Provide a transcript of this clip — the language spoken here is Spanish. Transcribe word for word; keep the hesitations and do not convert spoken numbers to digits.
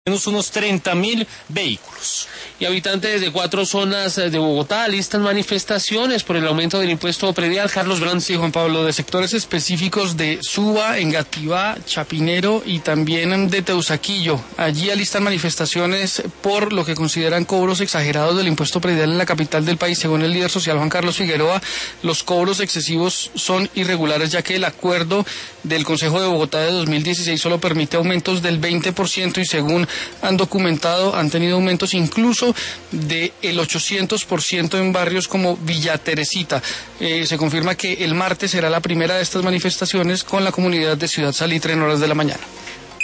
menos unos treinta mil vehículos. Y habitantes de cuatro zonas de Bogotá alistan manifestaciones por el aumento del impuesto predial. Carlos Brand. Sí, Juan Pablo, de sectores específicos de Suba, Engativá, Chapinero y también de Teusaquillo. Allí alistan manifestaciones por lo que consideran cobros exagerados del impuesto predial en la capital del país. Según el líder social Juan Carlos Figueroa, los cobros excesivos son irregulares, ya que el acuerdo del Consejo de Bogotá de dos mil dieciséis solo permite aumentos del veinte por ciento y según han documentado, han tenido aumentos incluso del ochocientos por ciento en barrios como Villa Teresita. Eh, se confirma que el martes será la primera de estas manifestaciones con la comunidad de Ciudad Salitre en horas de la mañana.